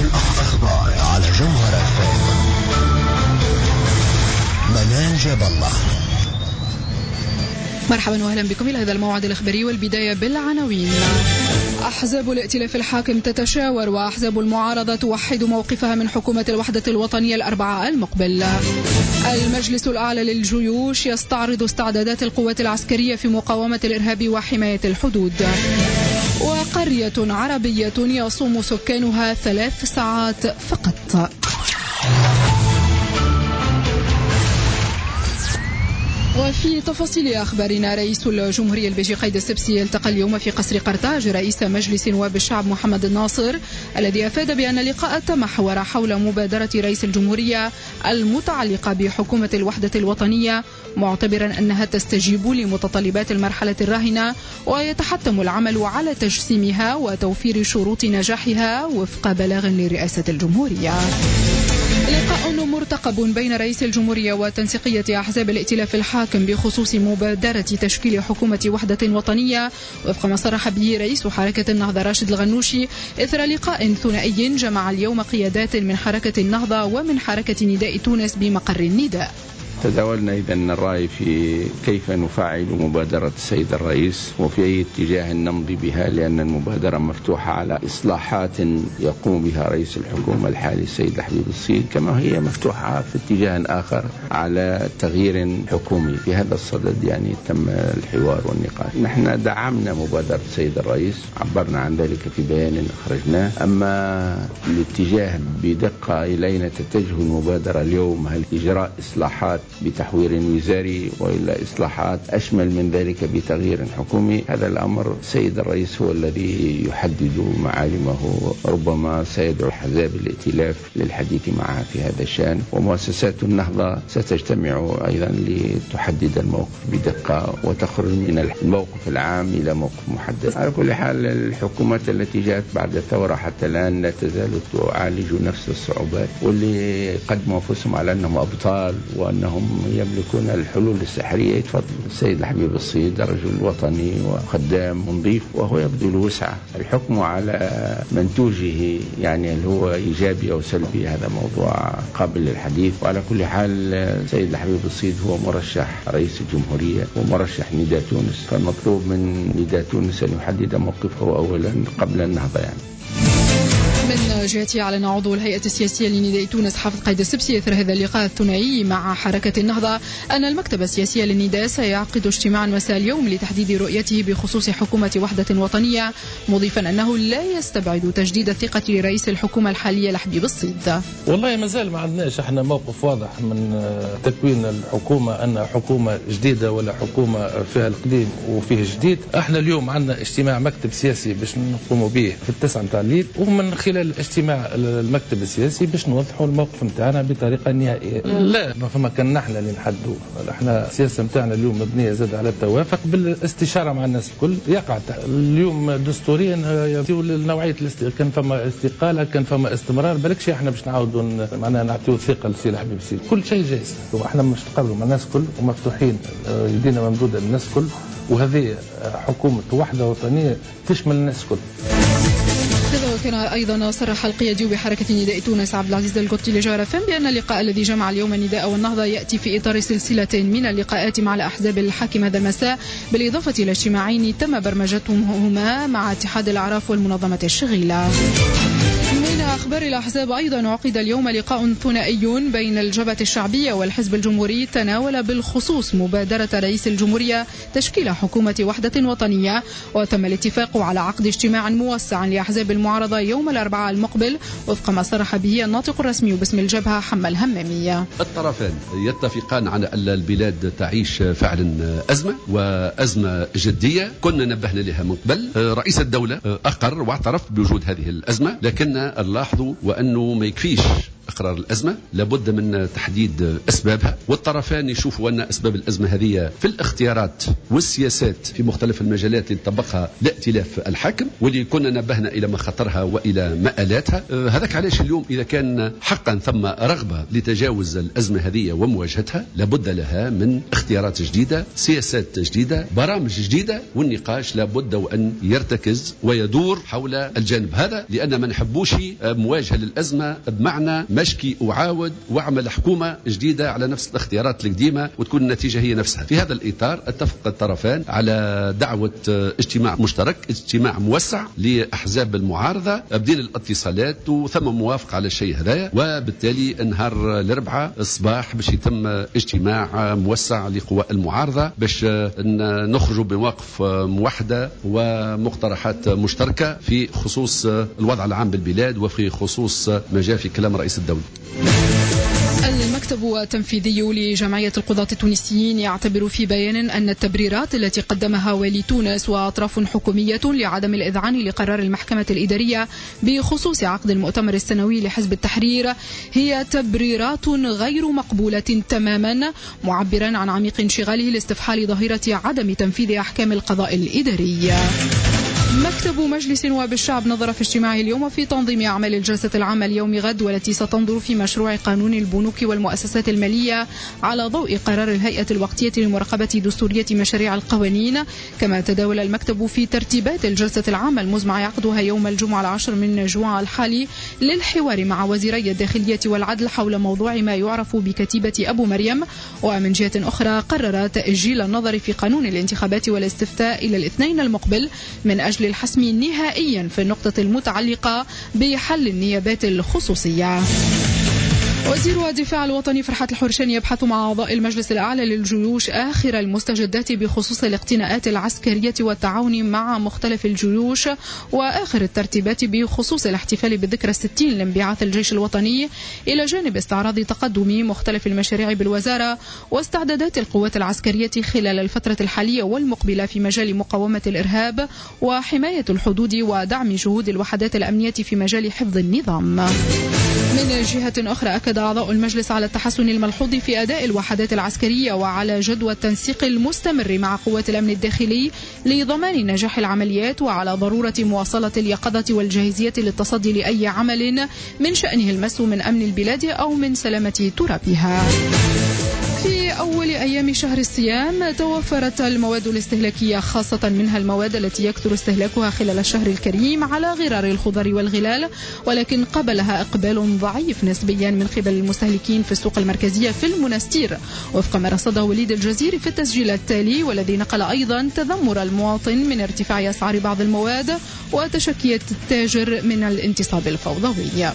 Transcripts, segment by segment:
الأخبار على جوهر FM. منال جاب الله. مرحبا واهلا بكم الى هذا الموعد الاخباري، والبدايه بالعناوين. احزاب الائتلاف الحاكم تتشاور، واحزاب المعارضه توحد موقفها من حكومه الوحده الوطنيه الاربعاء المقبل. المجلس الاعلى للجيوش يستعرض استعدادات القوات العسكريه في مقاومه الارهاب وحمايه الحدود. وقريه عربيه يصوم سكانها 3 ساعات فقط. وفي تفاصيل أخبارنا، رئيس الجمهورية البيجي قايد السبسي التقى اليوم في قصر قرطاج رئيس مجلس نواب الشعب محمد الناصر، الذي أفاد بأن اللقاء تمحور حول مبادرة رئيس الجمهورية المتعلقة بحكومة الوحدة الوطنية، معتبرا أنها تستجيب لمتطلبات المرحلة الراهنة ويتحتم العمل على تجسيمها وتوفير شروط نجاحها وفق بلاغ لرئاسة الجمهورية. لقاء مرتقب بين رئيس الجمهورية وتنسيقية أحزاب الائتلاف الحاكم بخصوص مبادرة تشكيل حكومة وحدة وطنية، وفق ما صرح به رئيس حركة النهضة راشد الغنوشي، إثر لقاء ثنائي جمع اليوم قيادات من حركة النهضة ومن حركة نداء تونس بمقر النداء. تداولنا إذن الرأي في كيف نفعل مبادرة السيد الرئيس وفي أي اتجاه نمضي بها، لأن المبادرة مفتوحة على إصلاحات يقوم بها رئيس الحكومة الحالي السيد حبيب الصيد، كما هي مفتوحة في اتجاه آخر على تغيير حكومي. في هذا الصدد يعني تم الحوار والنقاش. نحن دعمنا مبادرة السيد الرئيس، عبرنا عن ذلك في بيان أخرجناه. أما الاتجاه بدقة إلينا تتجه المبادرة اليوم، هل إجراء إصلاحات بتحوير وزاري وإلا إصلاحات أشمل من ذلك بتغيير حكومي، هذا الأمر السيد الرئيس هو الذي يحدد معالمه. ربما سيدعو أحزاب الائتلاف للحديث معها في هذا الشأن، ومؤسسات النهضة ستجتمع أيضا لتحدد الموقف بدقة وتخرج من الموقف العام إلى موقف محدد. على كل حال الحكومات التي جاءت بعد الثورة حتى الآن لا تزال تعالج نفس الصعوبات، واللي قدموا أنفسهم على أنهم أبطال وأنهم يملكون الحلول السحرية. يتفضل السيد حبيب الصيد رجل وطني وخدام ونظيف، وهو يبذل وسعه. الحكم على منتوجه يعني هل هو إيجابي أو سلبي هذا موضوع قابل للحديث. وعلى كل حال السيد حبيب الصيد هو مرشح رئيس الجمهورية ومرشح نداء تونس، فالمطلوب من نداء تونس أن يحدد موقفه أولا قبل النهضة. يعني من جهته أعلن عضو الهيئة السياسية لنداء تونس حافظ قايد السبسي إثر هذا اللقاء الثنائي مع حركة النهضة أن المكتب السياسي للنداء سيعقد اجتماعا مساء اليوم لتحديد رؤيته بخصوص حكومة وحدة وطنية، مضيفا أنه لا يستبعد تجديد الثقة لرئيس الحكومة الحالية لحبيب الصيد. والله ما زال ما عندناش احنا موقف واضح من تكوين الحكومة أن حكومة جديدة ولا حكومة فيها القديم وفيه جديد. احنا اليوم عندنا اجتماع مكتب سياسي باش نقوموا به في 9 متاع الليل، ومن خلال الاجتماع المكتب السياسي باش نوضحوا الموقف نتاعنا بطريقه نهائيه. لا ما فما كان نحن اللي نحدوا، احنا السياسه نتاعنا اليوم مبنيه زاد على التوافق بالاستشاره مع الناس الكل. يقع اليوم دستوريا يعطيو لنوعيه كان فما استقاله كان فما استمرار، بالكش احنا باش نعاودوا معناها نعطيو ثقه للسي حبيب السيد. كل شيء جاهز، احنا مش نقرروا مع الناس الكل ومفتوحين، يدينا ممدوده للناس الكل، وهذه حكومه وحده وطنيه تشمل الناس الكل. كذا وكان أيضا صرح القيادي بحركة نداء تونس عبد العزيز القطي لجوهر FM بأن اللقاء الذي جمع اليوم النداء والنهضة يأتي في إطار سلسلة من اللقاءات مع الأحزاب الحاكمة هذا المساء، بالإضافة إلى اجتماعين تم برمجتهما مع اتحاد الأعراف والمنظمة الشغيلة. من أخبار الأحزاب أيضا عقد اليوم لقاء ثنائي بين الجبهة الشعبية والحزب الجمهوري تناول بالخصوص مبادرة رئيس الجمهورية تشكيل حكومة وحدة وطنية، وتم الاتفاق على عقد اجتماع موسع لأحزاب المعارضة يوم الأربعاء المقبل، وفق ما صرح به الناطق الرسمي باسم الجبهة حمى الهمامية. الطرفان يتفقان على أن البلاد تعيش فعلا أزمة وأزمة جدية، كنا نبهنا لها من قبل. رئيس الدولة أقر واعترف بوجود هذه الأزمة، لكن نلاحظوا وأنه ما يكفيش إقرار الأزمة، لابد من تحديد أسبابها، والطرفان يشوفوا أن أسباب الأزمة هذه في الاختيارات والسياسات في مختلف المجالات اللي طبقها الائتلاف الحاكم، واللي كنا نبهنا إلى مخاطرها وإلى مآلاتها. هذاك علاش اليوم إذا كان حقا ثم رغبة لتجاوز الأزمة هذه ومواجهتها، لابد لها من اختيارات جديدة، سياسات جديدة، برامج جديدة، والنقاش لابد وأن يرتكز ويدور حول الجانب هذا، لأن ما نحبوش مواجهة للأزمة بمعنى مشكي وعاود واعمل حكومة جديدة على نفس الاختيارات القديمة وتكون النتيجة هي نفسها. في هذا الإطار اتفق الطرفان على دعوة اجتماع مشترك، اجتماع موسع لأحزاب المعارضة، بدين الاتصالات وثم موافقة على الشيء هذايا، وبالتالي نهار الأربعاء الصباح باش يتم اجتماع موسع لقوى المعارضة باش نخرجوا بمواقف موحدة ومقترحات مشتركة في خصوص الوضع العام بالبلاد وفي خصوص ما جاء في كلام رئيس الدولة. المكتب التنفيذي لجمعية القضاة التونسيين يعتبر في بيان أن التبريرات التي قدمها والي تونس وأطراف حكومية لعدم الإذعان لقرار المحكمة الإدارية بخصوص عقد المؤتمر السنوي لحزب التحرير هي تبريرات غير مقبولة تماما، معبرا عن عميق انشغاله لاستفحال ظاهرة عدم تنفيذ أحكام القضاء الإداري. مكتب مجلس نواب الشعب نظر في اجتماعه اليوم في تنظيم أعمال الجلسة العامة اليوم غد، والتي ستنظر في مشروع قانون البنوك والمؤسسات المالية على ضوء قرار الهيئة الوقتية لمراقبة دستورية مشاريع القوانين. كما تداول المكتب في ترتيبات الجلسة العامة المزمع عقدها يوم الجمعة 10 من جوان الحالي للحوار مع وزيري الداخلية والعدل حول موضوع ما يعرف بكتيبة أبو مريم. ومن جهة أخرى قرر تأجيل النظر في قانون الانتخابات والاستفتاء إلى الاثنين المقبل من أجل الحسم نهائيا في النقطة المتعلقة بحل النيابات الخصوصية. وزير الدفاع الوطني فرحات الحورشاني يبحث مع أعضاء المجلس الأعلى للجيوش آخر المستجدات بخصوص الاقتناءات العسكرية والتعاون مع مختلف الجيوش وآخر الترتيبات بخصوص الاحتفال بالذكرى 60 لانبعاث الجيش الوطني، إلى جانب استعراض تقدم مختلف المشاريع بالوزارة واستعدادات القوات العسكرية خلال الفترة الحالية والمقبلة في مجال مقاومة الإرهاب وحماية الحدود ودعم جهود الوحدات الأمنية في مجال حفظ النظام. من جهة أخرى أكد أعضاء المجلس على التحسن الملحوظ في أداء الوحدات العسكرية وعلى جدوى التنسيق المستمر مع قوات الأمن الداخلي لضمان نجاح العمليات، وعلى ضرورة مواصلة اليقظة والجاهزية للتصدي لأي عمل من شأنه المس من أمن البلاد أو من سلامة ترابها. في أول أيام شهر الصيام توفرت المواد الاستهلاكية، خاصة منها المواد التي يكثر استهلاكها خلال الشهر الكريم على غرار الخضر والغلال، ولكن قبلها إقبال ضعيف نسبيا من قبل المستهلكين في السوق المركزية في المنستير، وفق ما رصده وليد الجزيري في التسجيل التالي، والذي نقل أيضا تذمر المواطن من ارتفاع أسعار بعض المواد وتشكية التاجر من الانتصاب الفوضوي.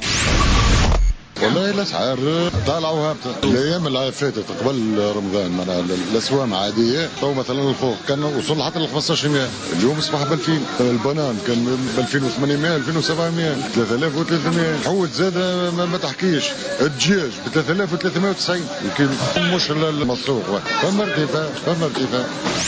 والله الاسعار طالعه وهابطه. الايام اللي فاتت قبل رمضان معناها الاسوام عاديه، تو مثلا الخوخ كان وصل حتى ل 1500، اليوم اصبح ب 2000. البنان كان ب 2800 2700 3300. الحوت زاد ما تحكيش. الدجاج ب 3390 الكيلو، مش المسروق. فما ارتفاع.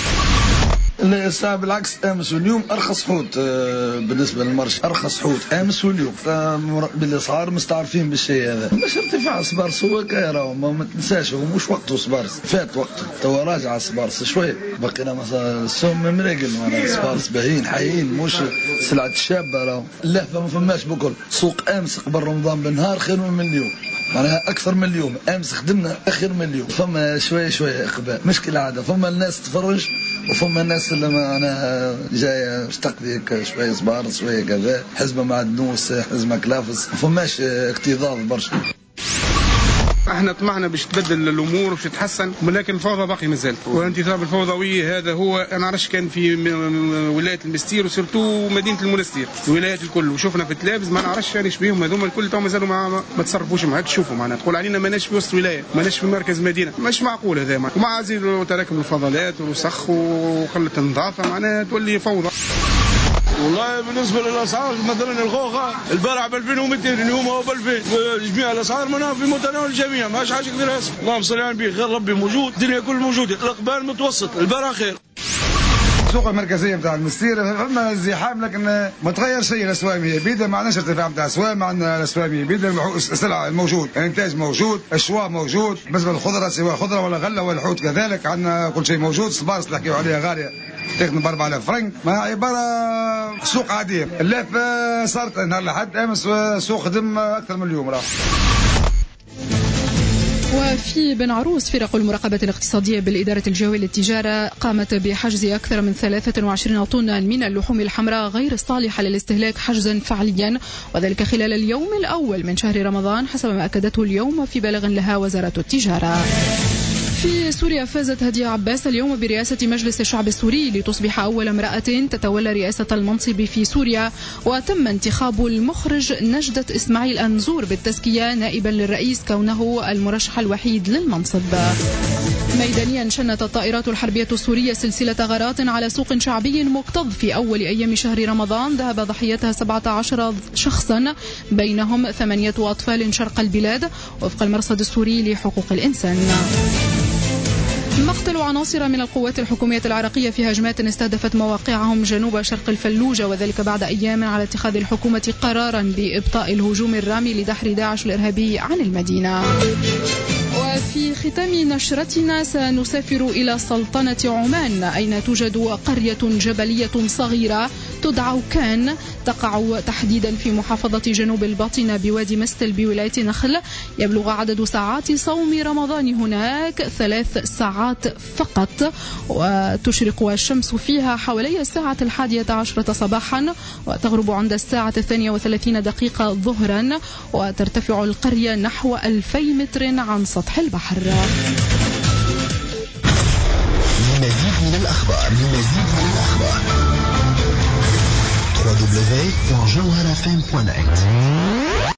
الساعة بالعكس امس واليوم ارخص حوت بالنسبه للمرش، ارخص حوت امس واليوم، بالاسعار مستعرفين بالشيء هذا. باش ارتفاع سبارس هو كايرا، ما تنساش هو مش وقته سبارس، فات وقته توا راجع سبارس شويه. بقينا مثلا السوم مراقل معناها سبارس باهين حيين، مش سلعه الشابه راهو. لا ما فماش بكل. سوق امس قبل رمضان بالنهار خير من اليوم، معناها اكثر من اليوم. امس خدمنا اخر من اليوم، فما شويه اقبال مش كالعاده. فما الناس تفرج وفما الناس اللي انا جايه باش تقضي شويه صبار شويه كذا، حزمه معدنوس حزمه كلافس، ما فماش اكتظاظ برشا. احنا طمعنا باش تبدل الامور وباش تتحسن، ولكن الفوضى باقي مازال. والانتصاب الفوضوي هذا هو انا عرفش كان في ولايه المستير وسيرتو مدينه المنستير، الولايات الكل، وشفنا في التلفز ما نعرفش يعني بهم هذوما الكل تو مازالوا ما تصرفوش معاك. تشوفوا معناها تقول علينا ماناش في وسط ولايه، ماناش في مركز مدينه، مش معقول هذا. ومع زيد تراكم الفضلات والوسخ وقله النظافه معناها تولي فوضى. والله بالنسبه للاسعار مثلا الخوخه البارح ب 2200، اليوم هو ب 2000. جميع الاسعار منها في متناول الجميع، ماش حاجه كبيره. اللهم صل على النبي، خير ربي موجود، الدنيا كل موجوده، الاقبال متوسط، البارح خير. السوق المركزيه نتاع المستير فما ازدحام، لكن ما تغير شيء. الاسواق هي بيدا، ما عندناش ارتفاع نتاع اسواق، ما عندنا الاسواق هي بيدا، السلع الموجود، الانتاج موجود، الشواء موجود، بالنسبه للخضره سواء خضره ولا غله ولا الحوت كذلك عندنا كل شيء موجود. الصبارس اللي حكيوا عليها غاليه تخدم ب 4000 فرنك، ما عباره سوق عاديه. اللاف صارت نهار الاحد امس سوق خدم اكثر من اليوم راه. وفي بن عروس فرق المراقبة الاقتصادية بالإدارة الجوية للتجارة قامت بحجز أكثر من 23 طنا من اللحوم الحمراء غير الصالحة للاستهلاك حجزا فعليا، وذلك خلال اليوم الأول من شهر رمضان حسب ما أكدته اليوم في بلاغ لها وزارة التجارة. في سوريا فازت هدية عباس اليوم برئاسة مجلس الشعب السوري لتصبح أول امرأة تتولى رئاسة المنصب في سوريا، وتم انتخاب المخرج نجدة إسماعيل أنزور بالتزكية نائبا للرئيس كونه المرشح الوحيد للمنصب. ميدانيا شنت الطائرات الحربية السورية سلسلة غارات على سوق شعبي مكتظ في أول أيام شهر رمضان ذهب ضحيتها 17 شخصا بينهم 8 أطفال شرق البلاد وفق المرصد السوري لحقوق الإنسان. مقتل عناصر من القوات الحكومية العراقية في هجمات استهدفت مواقعهم جنوب شرق الفلوجة، وذلك بعد أيام على اتخاذ الحكومة قرارا بإبطاء الهجوم الرامي لدحر داعش الإرهابي عن المدينة. وفي ختام نشرتنا سنسافر إلى سلطنة عمان أين توجد قرية جبلية صغيرة تدعى كان، تقع تحديدا في محافظة جنوب الباطنة بوادي مستل بولاية نخل. يبلغ عدد ساعات صوم رمضان هناك 3 ساعات فقط، وتشرق الشمس فيها حوالي الساعة 11 صباحا وتغرب عند الساعة 32 دقيقة ظهرا، وترتفع القرية نحو 2000 متر عن سطح البحر. لمزيد من الأخبار www.jawharafm.net